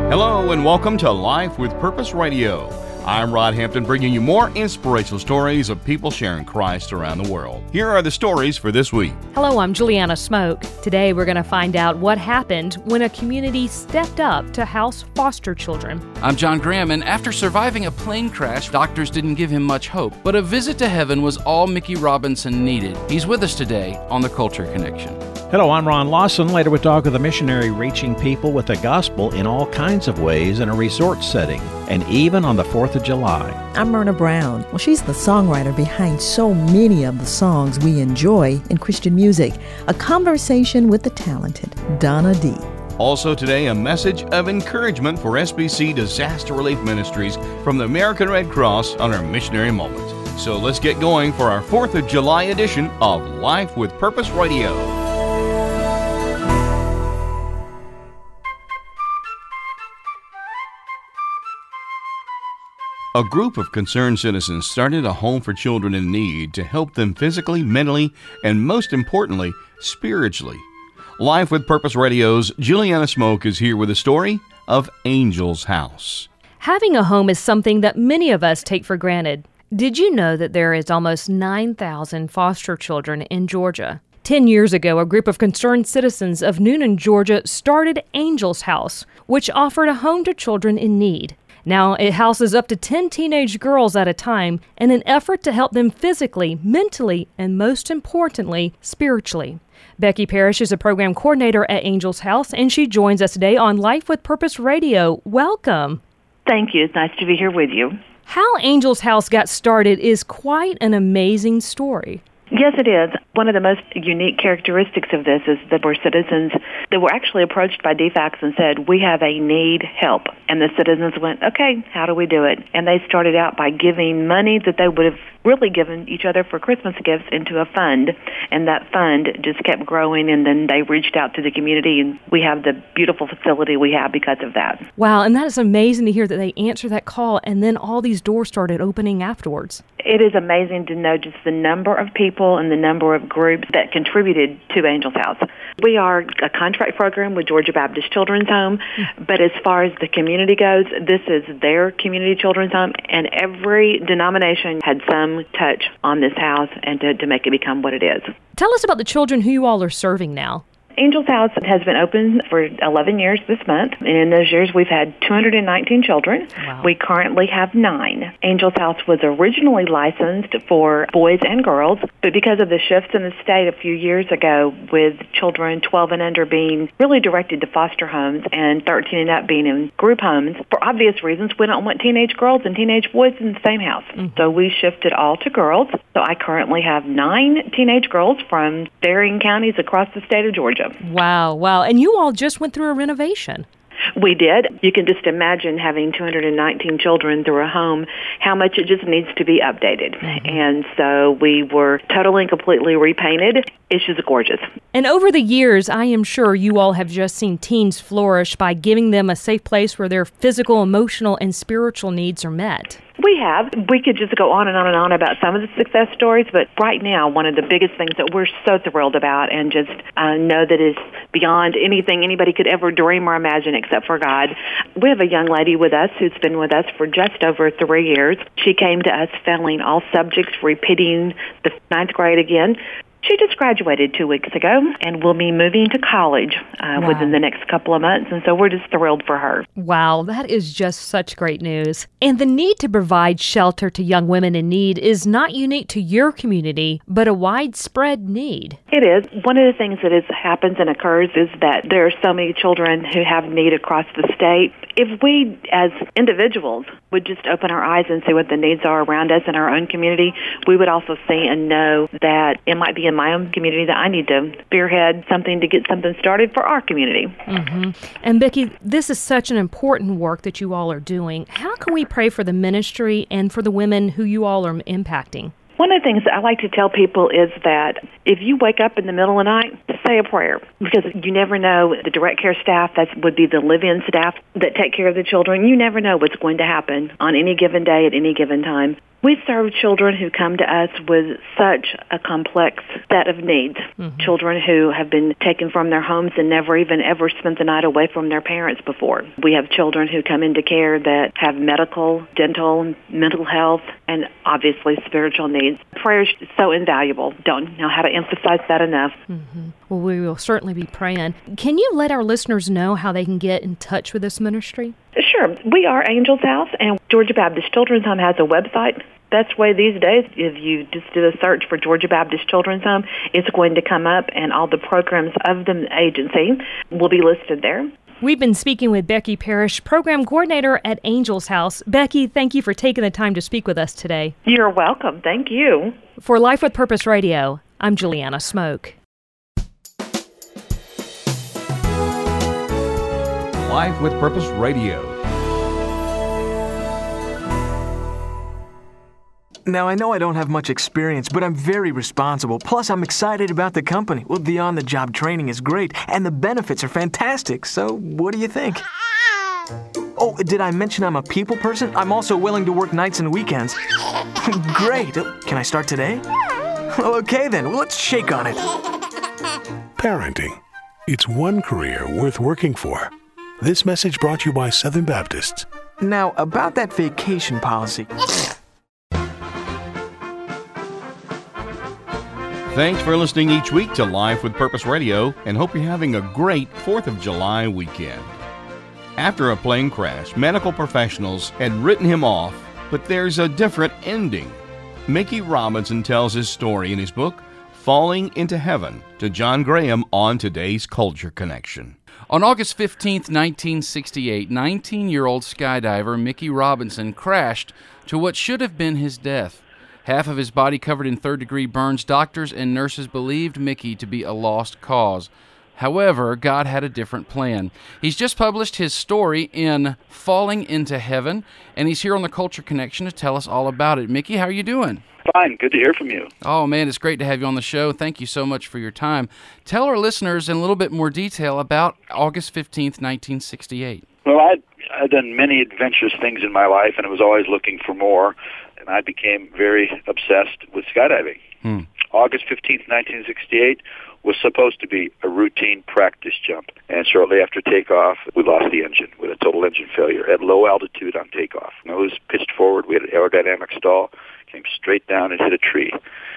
Hello and welcome to Life with Purpose Radio. I'm Rod Hampton, bringing you more inspirational stories of people sharing Christ around the world. Here are the stories for this week. Hello, I'm Juliana Smoke. Today we're going to find out what happened when a community stepped up to house foster children. I'm John Graham, and after surviving a plane crash, doctors didn't give him much hope. But a visit to heaven was all Mickey Robinson needed. He's with us today on The Culture Connection. Hello, I'm Ron Lawson. Later we talk with a missionary reaching people with the gospel in all kinds of ways in a resort setting, and even on the 4th of July. I'm Myrna Brown. Well, she's the songwriter behind so many of the songs we enjoy in Christian music. A conversation with the talented Donna D. Also today, a message of encouragement for SBC Disaster Relief Ministries from the American Red Cross on our missionary moment. So let's get going for our 4th of July edition of Life with Purpose Radio. A group of concerned citizens started a home for children in need to help them physically, mentally, and most importantly, spiritually. Life with Purpose Radio's Juliana Smoke is here with a story of Angel's House. Having a home is something that many of us take for granted. Did you know that there is almost 9,000 foster children in Georgia? 10 years ago, a group of concerned citizens of Newnan, Georgia started Angel's House, which offered a home to children in need. Now, it houses up to 10 teenage girls at a time in an effort to help them physically, mentally, and most importantly, spiritually. Becky Parrish is a program coordinator at Angel's House, and she joins us today on Life with Purpose Radio. Welcome. Thank you. It's nice to be here with you. How Angel's House got started is quite an amazing story. Yes, it is. One of the most unique characteristics of this is that we're citizens that were actually approached by DFACS and said, we have a need, help. And the citizens went, okay, how do we do it? And they started out by giving money that they would have really given each other for Christmas gifts into a fund. And that fund just kept growing, and then they reached out to the community, and we have the beautiful facility we have because of that. Wow, and that is amazing to hear that they answered that call, and then all these doors started opening afterwards. It is amazing to know just the number of people and the number of groups that contributed to Angel's House. We are a contract program with Georgia Baptist Children's Home, but as far as the community goes, this is their community children's home, and every denomination had some touch on this house and to make it become what it is. Tell us about the children who you all are serving now. Angel's House has been open for 11 years this month, and in those years we've had 219 children. Wow. We currently have 9. Angel's House was originally licensed for boys and girls, but because of the shifts in the state a few years ago with children 12 and under being really directed to foster homes and 13 and up being in group homes, for obvious reasons, we don't want teenage girls and teenage boys in the same house. Mm-hmm. So we shifted all to girls. So I currently have 9 teenage girls from varying counties across the state of Georgia. Wow. And you all just went through a renovation. We did. You can just imagine having 219 children through a home, how much it just needs to be updated. Mm-hmm. And so we were totally and completely repainted. It's just gorgeous. And over the years, I am sure you all have just seen teens flourish by giving them a safe place where their physical, emotional, and spiritual needs are met. We have. We could just go on and on and on about some of the success stories, but right now, one of the biggest things that we're so thrilled about and just know that is beyond anything anybody could ever dream or imagine except for God. We have a young lady with us who's been with us for just over 3 years. She came to us failing all subjects, repeating the 9th grade again. She just graduated 2 weeks ago and will be moving to college within the next couple of months, and so we're just thrilled for her. Wow, that is just such great news. And the need to provide shelter to young women in need is not unique to your community, but a widespread need. It is. One of the things that happens and occurs is that there are so many children who have need across the state. If we, as individuals, would just open our eyes and see what the needs are around us in our own community, we would also see and know that it might be in my own community that I need to spearhead something to get something started for our community. Mm-hmm. And Becky, this is such an important work that you all are doing. How can we pray for the ministry and for the women who you all are impacting? One of the things that I like to tell people is that if you wake up in the middle of the night, say say a prayer, because you never know. The direct care staff, that would be the live-in staff that take care of the children. You never know what's going to happen on any given day at any given time. We serve children who come to us with such a complex set of needs. Children who have been taken from their homes and never even ever spent the night away from their parents before. We have children who come into care that have medical, dental, mental health, and obviously spiritual needs. Prayer is so invaluable. Don't know how to emphasize that enough. Well, we will certainly be praying. Can you let our listeners know how they can get in touch with this ministry? Sure. We are Angels House, and Georgia Baptist Children's Home has a website. Best way these days, if you just do a search for Georgia Baptist Children's Home, it's going to come up, and all the programs of the agency will be listed there. We've been speaking with Becky Parrish, Program Coordinator at Angels House. Becky, thank you for taking the time to speak with us today. You're welcome. Thank you. For Life with Purpose Radio, I'm Juliana Smoke. Life with Purpose Radio. Now, I know I don't have much experience, but I'm very responsible. Plus, I'm excited about the company. Well, the on-the-job training is great, and the benefits are fantastic. So, what do you think? Oh, did I mention I'm a people person? I'm also willing to work nights and weekends. Great. Can I start today? Okay, then. Well, let's shake on it. Parenting. It's one career worth working for. This message brought to you by Southern Baptists. Now, about that vacation policy. Thanks for listening each week to Life with Purpose Radio, and hope you're having a great 4th of July weekend. After a plane crash, medical professionals had written him off, but there's a different ending. Mickey Robinson tells his story in his book, Falling into Heaven, to John Graham on today's Culture Connection. On August 15, 1968, 19-year-old skydiver Mickey Robinson crashed to what should have been his death. Half of his body covered in third-degree burns, doctors and nurses believed Mickey to be a lost cause. However, God had a different plan. He's just published his story in Falling into Heaven, and he's here on the Culture Connection to tell us all about it. Mickey, how are you doing? Fine. Good to hear from you. Oh, man, it's great to have you on the show. Thank you so much for your time. Tell our listeners in a little bit more detail about August 15th, 1968. Well, I'd done many adventurous things in my life, and I was always looking for more, and I became very obsessed with skydiving. August 15th, 1968 was supposed to be a routine practice jump, and shortly after takeoff, we lost the engine with a total engine failure at low altitude on takeoff. Nose pitched forward, we had an aerodynamic stall, came straight down and hit a tree,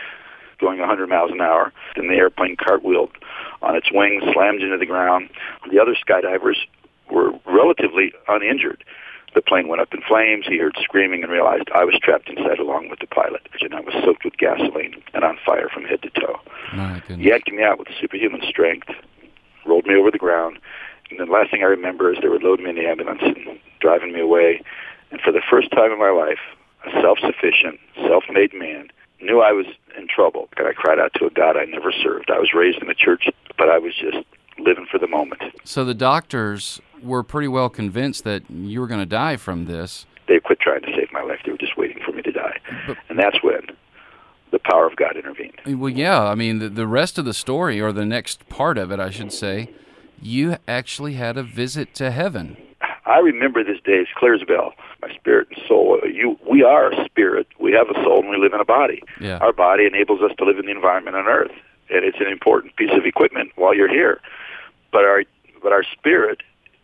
going 100 miles an hour. Then the airplane cartwheeled on its wings, slammed into the ground. The other skydivers were relatively uninjured. The plane went up in flames. He heard screaming and realized I was trapped inside along with the pilot, and I was soaked with gasoline and on fire from head to toe. He yanked me out with superhuman strength, rolled me over the ground, and the last thing I remember is they were loading me in the ambulance and driving me away. And for the first time in my life, a self-sufficient, self-made man knew I was in trouble, and I cried out to a God I never served. I was raised in the church, but I was just living for the moment. So the doctors were pretty well convinced that you were going to die from this. They quit trying to save my life. They were just waiting for me to die. And that's when the power of God intervened. Well, yeah, I mean, the rest of the story, or the next part of it, I should say, you actually had a visit to heaven. I remember this day as clear as a bell. My spirit and soul. We are a spirit. We have a soul, and we live in a body. Yeah. Our body enables us to live in the environment on Earth, and it's an important piece of equipment while you're here. But our spirit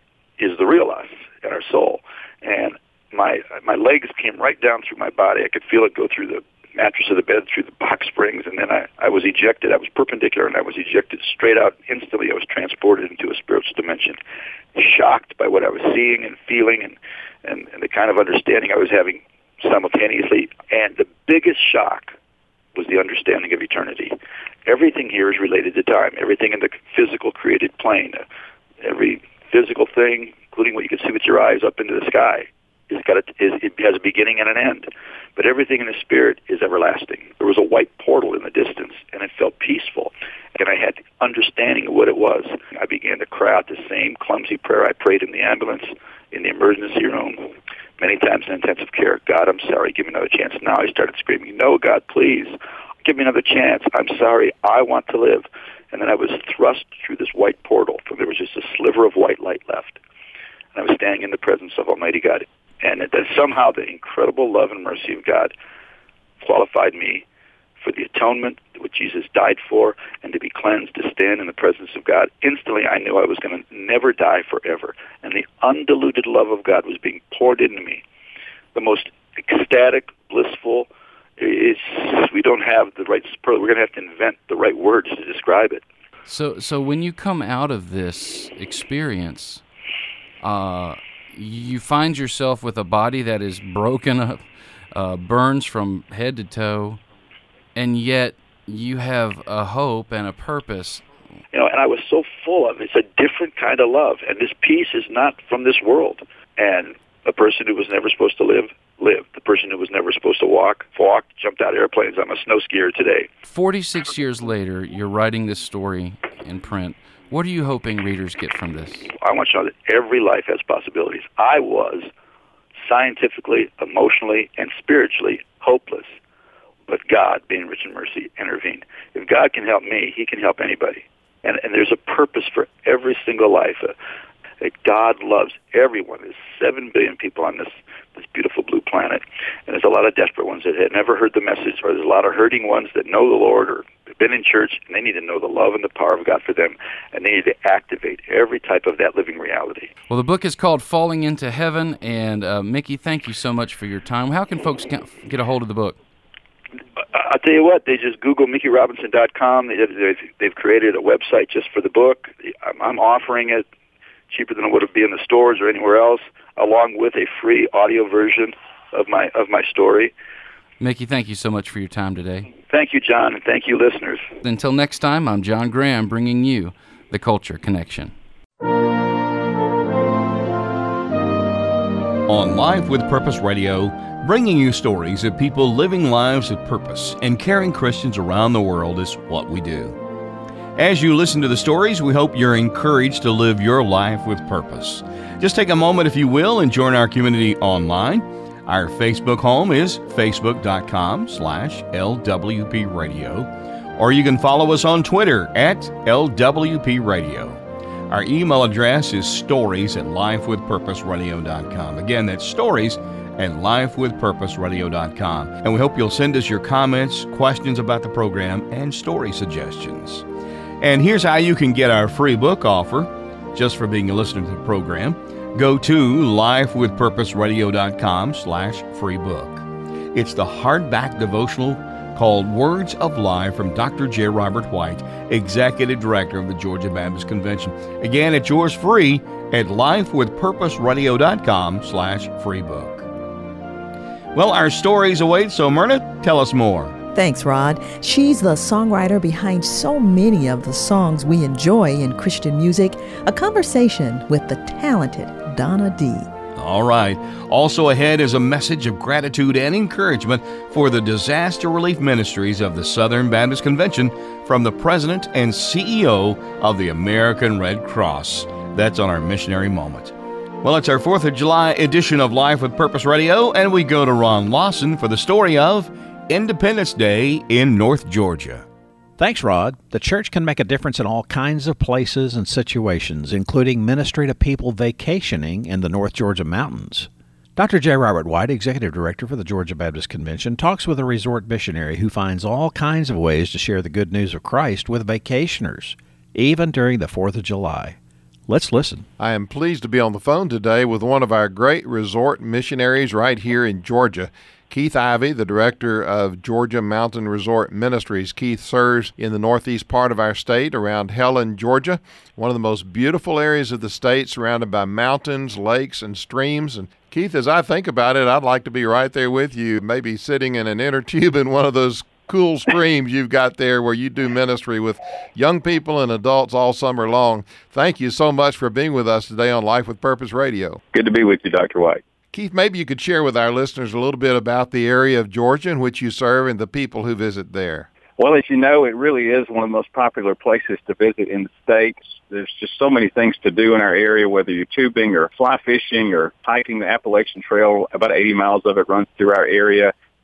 is the real us and our soul. And my legs came right down through my body. I could feel it go through the mattress of the bed, through the box springs, and then I was ejected. I was perpendicular, and I was ejected straight out. Instantly, I was transported into a spiritual dimension, shocked by what I was seeing and feeling and the kind of understanding I was having simultaneously. And the biggest shock was the understanding of eternity. Everything here is related to time. Everything in the physical created plane, every physical thing, including what you can see with your eyes up into the sky, it has a beginning and an end. But everything in the spirit is everlasting. There was a white portal in the distance, and it felt peaceful. And I had understanding of what it was. I began to cry out the same clumsy prayer I prayed in the ambulance, in the emergency room, many times in intensive care. God, I'm sorry. Give me another chance. Now I started screaming, no, God, please. Give me another chance. I'm sorry. I want to live. And then I was thrust through this white portal. There was just a sliver of white light left. And I was standing in the presence of Almighty God. And that somehow the incredible love and mercy of God qualified me for the atonement which Jesus died for, and to be cleansed, to stand in the presence of God. Instantly, I knew I was going to never die forever. And the undiluted love of God was being poured into me. The most ecstatic, blissful. We don't have the right. We're going to have to invent the right words to describe it. So when you come out of this experience, you find yourself with a body that is broken up, burns from head to toe, and yet you have a hope and a purpose. And I was so full of it. It's a different kind of love, and this peace is not from this world. And a person who was never supposed to live, lived. The person who was never supposed to walked, jumped out of airplanes. I'm a snow skier today. 46 years later, you're writing this story in print. What are you hoping readers get from this? I want you to know that every life has possibilities. I was scientifically, emotionally, and spiritually hopeless, but God, being rich in mercy, intervened. If God can help me, he can help anybody. And there's a purpose for every single life. That God loves everyone. There's 7 billion people on this beautiful blue planet, and there's a lot of desperate ones that had never heard the message, or there's a lot of hurting ones that know the Lord or have been in church, and they need to know the love and the power of God for them, and they need to activate every type of that living reality. Well, the book is called Falling into Heaven, and Mickey, thank you so much for your time. How can folks get a hold of the book? I'll tell you what, they just Google MickeyRobinson.com. They've created a website just for the book. I'm offering it cheaper than it would be in the stores or anywhere else, along with a free audio version of my story. Mickey, thank you so much for your time today. Thank you, John, and thank you, listeners. Until next time, I'm John Graham, bringing you The Culture Connection. On Life with Purpose Radio, bringing you stories of people living lives of purpose and caring Christians around the world is what we do. As you listen to the stories, we hope you're encouraged to live your life with purpose. Just take a moment, if you will, and join our community online. Our Facebook home is facebook.com/LWP Radio, or you can follow us on Twitter at LWP Radio. Our email address is stories@lifewithpurposeradio.com. Again, that's stories@lifewithpurposeradio.com. And we hope you'll send us your comments, questions about the program, and story suggestions. And here's how you can get our free book offer just for being a listener to the program. Go to lifewithpurposeradio.com/free book. It's the hardback devotional called Words of Life from Dr. J. Robert White, Executive Director of the Georgia Baptist Convention. Again, it's yours free at lifewithpurposeradio.com/free book. Well, our stories await, so Myrna, tell us more. Thanks, Rod. She's the songwriter behind so many of the songs we enjoy in Christian music. A conversation with the talented Donna D. All right. Also ahead is a message of gratitude and encouragement for the disaster relief ministries of the Southern Baptist Convention from the President and CEO of the American Red Cross. That's on our Missionary Moment. Well, it's our 4th of July edition of Life with Purpose Radio, and we go to Ron Lawson for the story of Independence Day in North Georgia. Thanks, Rod. The church can make a difference in all kinds of places and situations, including ministry to people vacationing in the North Georgia mountains. Dr. J. Robert White, Executive Director for the Georgia Baptist Convention, talks with a resort missionary who finds all kinds of ways to share the good news of Christ with vacationers, even during the 4th of July. Let's listen. I am pleased to be on the phone today with one of our great resort missionaries right here in Georgia, Keith Ivey, the director of Georgia Mountain Resort Ministries. Keith serves in the northeast part of our state around Helen, Georgia, one of the most beautiful areas of the state, surrounded by mountains, lakes, and streams. And Keith, as I think about it, I'd like to be right there with you, maybe sitting in an inner tube in one of those cool streams you've got there where you do ministry with young people and adults all summer long. Thank you so much for being with us today on Life with Purpose Radio. Good to be with you, Dr. White. Keith, maybe you could share with our listeners a little bit about the area of Georgia in which you serve and the people who visit there. Well, as you know, it really is one of the most popular places to visit in the state. There's just so many things to do in our area, whether you're tubing or fly fishing or hiking the Appalachian Trail. About 80 miles of it runs through our area.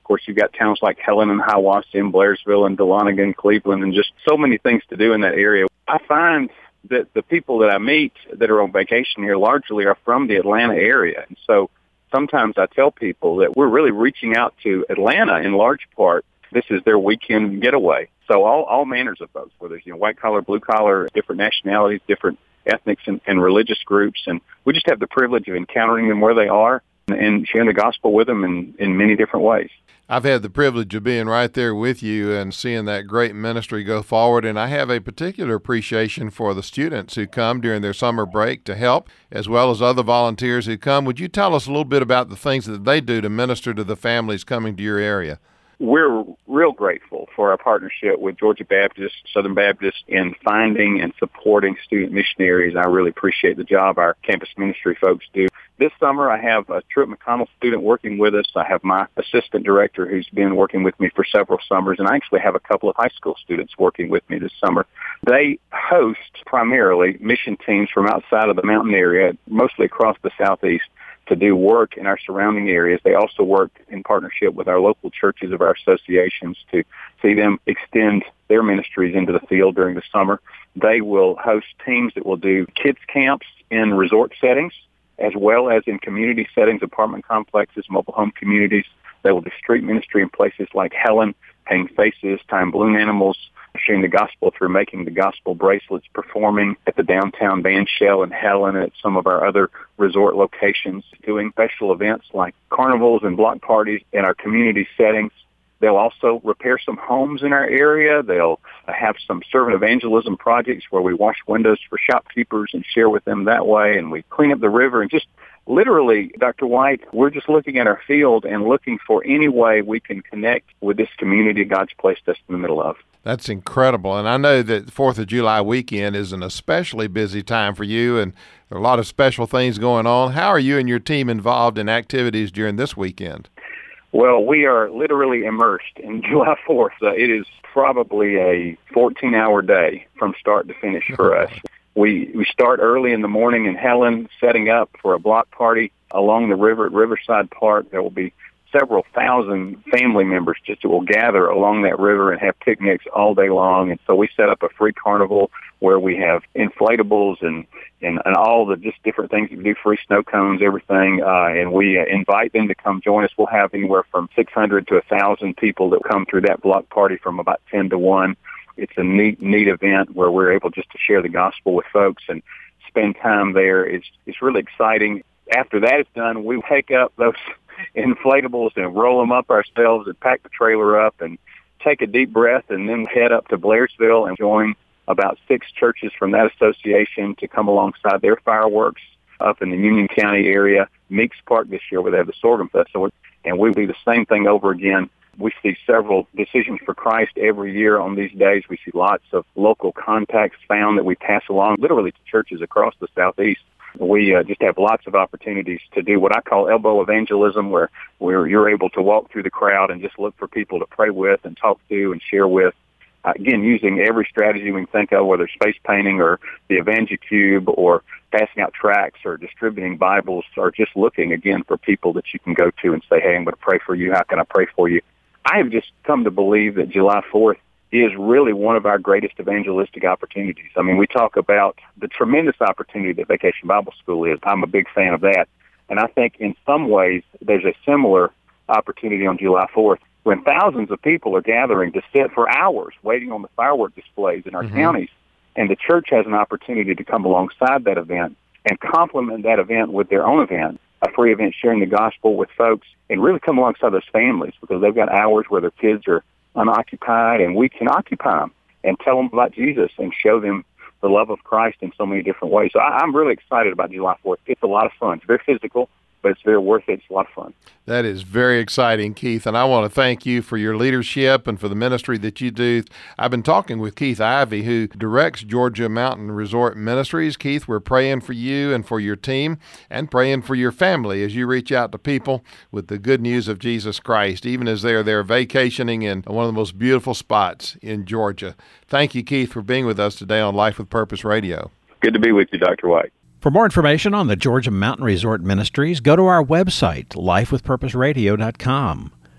course, you've got towns like Helen and Hiawassee and Blairsville and Dahlonega, Cleveland, and just so many things to do in that area. I find that the people that I meet that are on vacation here largely are from the Atlanta area. And so sometimes I tell people that we're really reaching out to Atlanta in large part. This is their weekend getaway. So all manners of folks, whether it's white collar, blue collar, different nationalities, different ethnics and religious groups. And we just have the privilege of encountering them where they are and sharing the gospel with them in many different ways. I've had the privilege of being right there with you and seeing that great ministry go forward, and I have a particular appreciation for the students who come during their summer break to help, as well as other volunteers who come. Would you tell us a little bit about the things that they do to minister to the families coming to your area? We're real grateful for our partnership with Georgia Baptist, Southern Baptist in finding and supporting student missionaries. I really appreciate the job our campus ministry folks do. This summer, I have a Truett McConnell student working with us. I have my assistant director who's been working with me for several summers, and I actually have a couple of high school students working with me this summer. They host primarily mission teams from outside of the mountain area, mostly across the southeast, to do work in our surrounding areas. They also work in partnership with our local churches of our associations to see them extend their ministries into the field during the summer. They will host teams that will do kids camps in resort settings, as well as in community settings, apartment complexes, mobile home communities. They will do street ministry in places like Helen, painting faces, tying balloon animals, sharing the gospel through making the gospel bracelets, performing at the downtown band shell in Helen and at some of our other resort locations, doing special events like carnivals and block parties in our community settings. They'll also repair some homes in our area. They'll have some servant evangelism projects where we wash windows for shopkeepers and share with them that way, and we clean up the river. And just literally, Dr. White, we're just looking at our field and looking for any way we can connect with this community God's placed us in the middle of. That's incredible. And I know that 4th of July weekend is an especially busy time for you, and there are a lot of special things going on. How are you and your team involved in activities during this weekend? Well, we are literally immersed in July 4th. It is probably a 14-hour day from start to finish for us. We start early in the morning in Helen, setting up for a block party along the river at Riverside Park. There will be several thousand family members just will gather along that river and have picnics all day long. And so we set up a free carnival where we have inflatables and all the just different things you can do, free snow cones, everything. And we invite them to come join us. We'll have anywhere from 600 to 1,000 people that come through that block party from about 10 to 1. It's a neat event where we're able just to share the gospel with folks and spend time there. It's really exciting. After that is done, we take up those inflatables and roll them up ourselves and pack the trailer up and take a deep breath and then head up to Blairsville and join about 6 churches from that association to come alongside their fireworks up in the Union County area. Meeks Park this year where they have the Sorghum Festival, and we'll do the same thing over again. We see several decisions for Christ every year on these days. We see lots of local contacts found that we pass along literally to churches across the Southeast. We just have lots of opportunities to do what I call elbow evangelism, where you're able to walk through the crowd and just look for people to pray with and talk to and share with. Again, using every strategy we can think of, whether it's space painting or the EvangeCube or passing out tracts or distributing Bibles or just looking, again, for people that you can go to and say, hey, I'm going to pray for you. How can I pray for you? I have just come to believe that July 4th is really one of our greatest evangelistic opportunities. I mean, we talk about the tremendous opportunity that Vacation Bible School is. I'm a big fan of that. And I think in some ways there's a similar opportunity on July 4th when thousands of people are gathering to sit for hours waiting on the firework displays in our counties. And the church has an opportunity to come alongside that event and complement that event with their own event, a free event sharing the gospel with folks, and really come alongside those families because they've got hours where their kids are unoccupied, and we can occupy them and tell them about Jesus and show them the love of Christ in so many different ways. So I'm really excited about July 4th. It's a lot of fun. It's very physical, but it's very worth it. It's a lot of fun. That is very exciting, Keith, and I want to thank you for your leadership and for the ministry that you do. I've been talking with Keith Ivey, who directs Georgia Mountain Resort Ministries. Keith, we're praying for you and for your team and praying for your family as you reach out to people with the good news of Jesus Christ, even as they're there vacationing in one of the most beautiful spots in Georgia. Thank you, Keith, for being with us today on Life with Purpose Radio. Good to be with you, Dr. White. For more information on the Georgia Mountain Resort Ministries, go to our website, lifewithpurposeradio.com.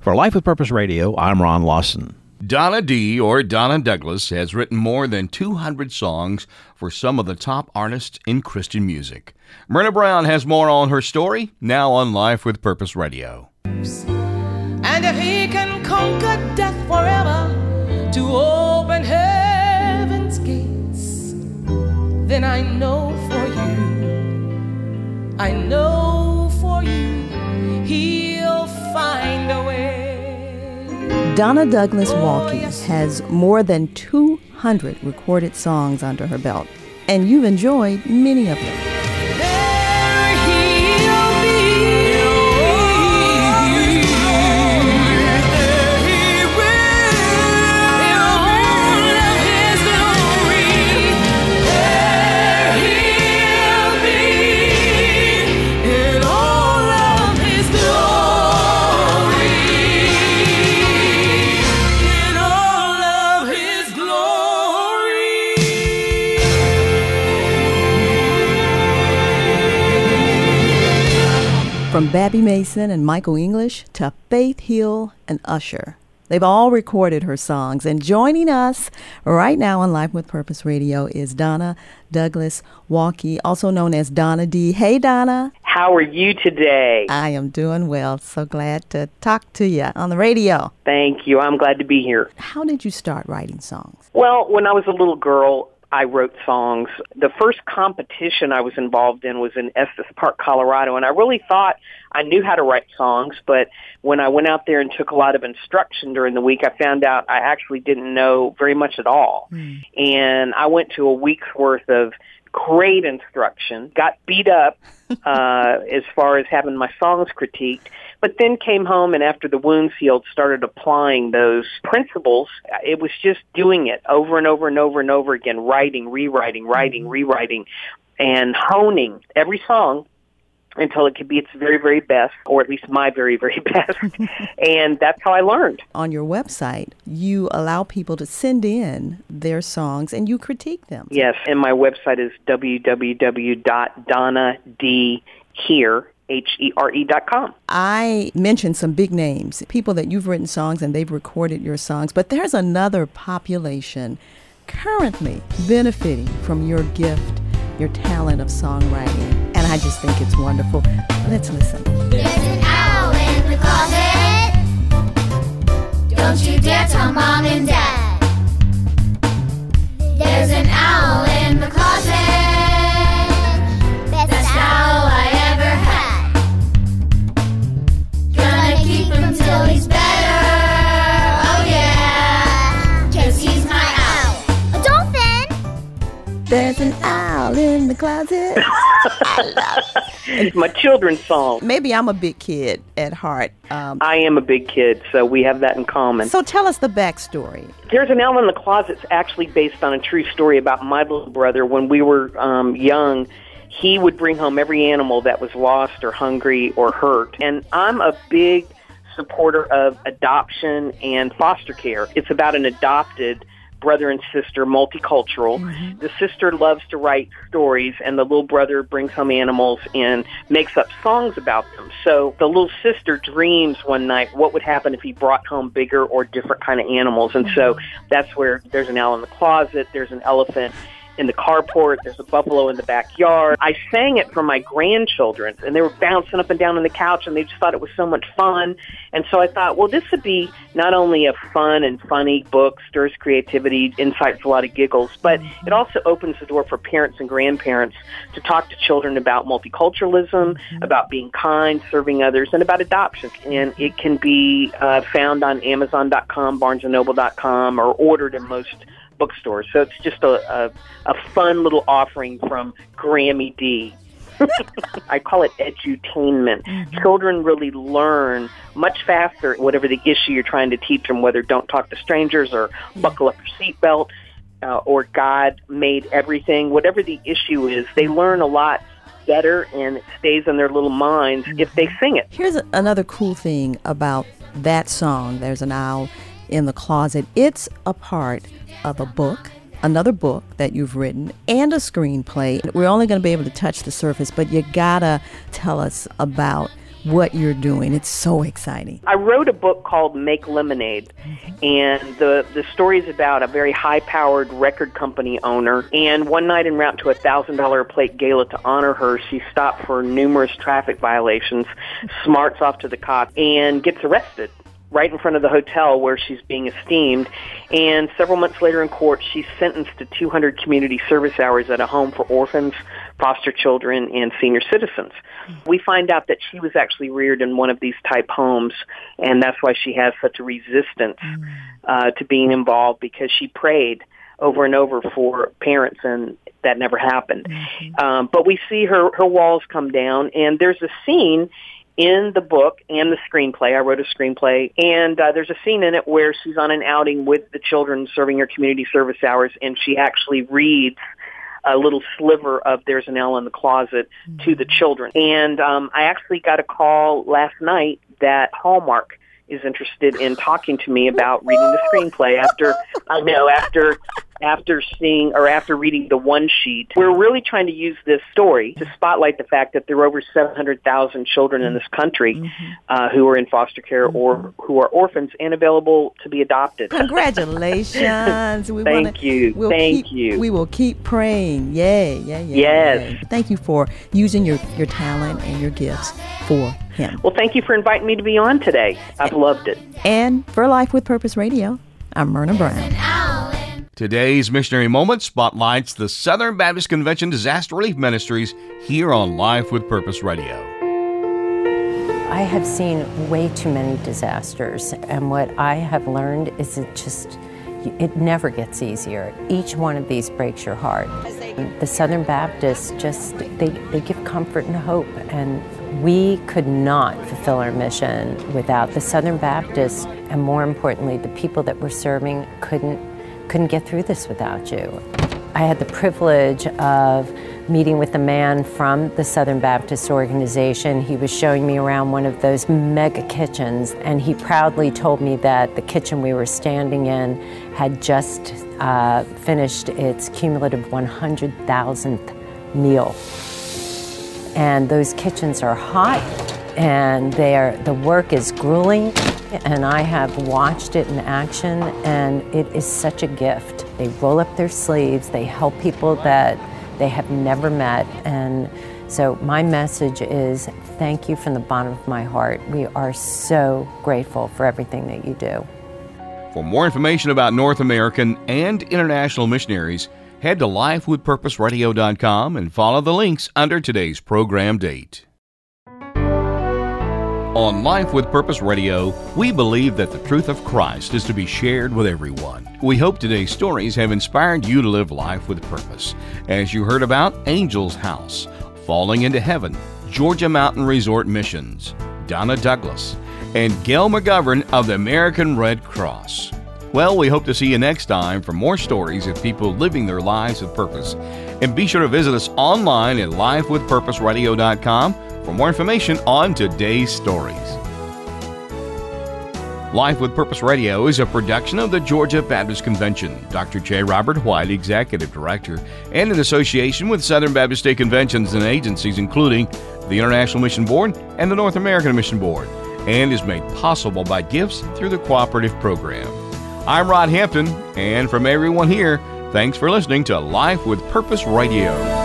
For Life with Purpose Radio, I'm Ron Lawson. Donna D., or Donna Douglas, has written more than 200 songs for some of the top artists in Christian music. Myrna Brown has more on her story, now on Life with Purpose Radio. And if he can conquer death forever to open heaven's gates, then I know for you, he'll find a way. Donna Douglas Walke has more than 200 recorded songs under her belt, and you've enjoyed many of them. From Babby Mason and Michael English to Faith Hill and Usher, they've all recorded her songs. And joining us right now on Life with Purpose Radio is Donna Douglas Walke, also known as Donna D. Hey, Donna. How are you today? I am doing well. So glad to talk to you on the radio. Thank you. I'm glad to be here. How did you start writing songs? Well, when I was a little girl, I wrote songs. The first competition I was involved in was in Estes Park, Colorado, and I really thought I knew how to write songs, but when I went out there and took a lot of instruction during the week, I found out I actually didn't know very much at all. And I went to a week's worth of great instruction, got beat up as far as having my songs critiqued, but then came home and after the wounds healed, started applying those principles. It was just doing it over and over and over and over again, writing, rewriting, rewriting, and honing every song until it could be its very, very best, or at least my very, very best. And that's how I learned. On your website, you allow people to send in their songs and you critique them. Yes, and my website is www.donnadhere.com. I mentioned some big names, people that you've written songs and they've recorded your songs, but there's another population currently benefiting from your gift, your talent of songwriting, and I just think it's wonderful. Let's listen. There's an owl in the closet. Don't you dare tell Mom and Dad. There's an owl in the closet. Best owl I ever had. Gonna keep him till he's better. Oh yeah, 'cause he's my owl. A dolphin. There's an owl in the closet. I love it. It's my children's song. Maybe I'm a big kid at heart. I am a big kid, so we have that in common. So tell us the backstory. There's an Owl in the Closet's actually based on a true story about my little brother. When we were young, he would bring home every animal that was lost or hungry or hurt. And I'm a big supporter of adoption and foster care. It's about an adopted brother and sister, multicultural. Mm-hmm. The sister loves to write stories, and the little brother brings home animals and makes up songs about them. So the little sister dreams one night what would happen if he brought home bigger or different kind of animals. And so that's where there's an owl in the closet, there's an elephant in the carport, there's a buffalo in the backyard. I sang it for my grandchildren, and they were bouncing up and down on the couch, and they just thought it was so much fun. And so I thought, well, this would be not only a fun and funny book, stirs creativity, incites a lot of giggles, but it also opens the door for parents and grandparents to talk to children about multiculturalism, about being kind, serving others, and about adoption. And it can be found on Amazon.com, BarnesandNoble.com, or ordered in most bookstores. So it's just a fun little offering from Grammy D. I call it edutainment. Mm-hmm. Children really learn much faster whatever the issue you're trying to teach them, whether don't talk to strangers or buckle up your seatbelt or God made everything. Whatever the issue is, they learn a lot better and it stays in their little minds if they sing it. Here's another cool thing about that song, There's an Owl in the Closet. It's a part of a book, another book that you've written, and a screenplay. We're only going to be able to touch the surface, but you gotta tell us about what you're doing. It's so exciting. I wrote a book called Make Lemonade, and the story is about a very high-powered record company owner. And one night en route to a $1,000 a plate gala to honor her, she stopped for numerous traffic violations, smarts off to the cop, and gets arrested right in front of the hotel where she's being esteemed. And several months later in court, she's sentenced to 200 community service hours at a home for orphans, foster children, and senior citizens. We find out that she was actually reared in one of these type homes, and that's why she has such a resistance to being involved, because she prayed over and over for parents, and that never happened. But we see her walls come down, and there's a scene in the book and the screenplay. I wrote a screenplay, and there's a scene in it where she's on an outing with the children serving her community service hours, and she actually reads a little sliver of There's an L in the Closet to the children. And I actually got a call last night that Hallmark is interested in talking to me about reading the screenplay after seeing or after reading the one sheet. We're really trying to use this story to spotlight the fact that there are over 700,000 children in this country who are in foster care or who are orphans and available to be adopted. Congratulations. Thank you. We will keep praying. Yay. Yes. Yay. Thank you for using your talent and your gifts for him. Well, thank you for inviting me to be on today. I've loved it. And for Life with Purpose Radio, I'm Myrna Brown. Today's Missionary Moment spotlights the Southern Baptist Convention Disaster Relief Ministries here on Life with Purpose Radio. I have seen way too many disasters, and what I have learned is it never gets easier. Each one of these breaks your heart. The Southern Baptists they give comfort and hope, and we could not fulfill our mission without the Southern Baptists, and more importantly, the people that we're serving couldn't get through this without you. I had the privilege of meeting with a man from the Southern Baptist organization. He was showing me around one of those mega kitchens, and he proudly told me that the kitchen we were standing in had just finished its cumulative 100,000th meal. And those kitchens are hot, and the work is grueling, and I have watched it in action, and it is such a gift. They roll up their sleeves, they help people that they have never met, and so my message is thank you from the bottom of my heart. We are so grateful for everything that you do. For more information about North American and international missionaries, head to lifewithpurposeradio.com and follow the links under today's program date. On Life with Purpose Radio, we believe that the truth of Christ is to be shared with everyone. We hope today's stories have inspired you to live life with purpose, as you heard about Angel's House, Falling into Heaven, Georgia Mountain Resort Missions, Donna Douglas, and Gail McGovern of the American Red Cross. Well, we hope to see you next time for more stories of people living their lives with purpose. And be sure to visit us online at lifewithpurposeradio.com for more information on today's stories. Life with Purpose Radio is a production of the Georgia Baptist Convention. Dr. J. Robert White, Executive Director, and in association with Southern Baptist State Conventions and agencies including the International Mission Board and the North American Mission Board, and is made possible by gifts through the Cooperative Program. I'm Rod Hampton, and from everyone here, thanks for listening to Life with Purpose Radio.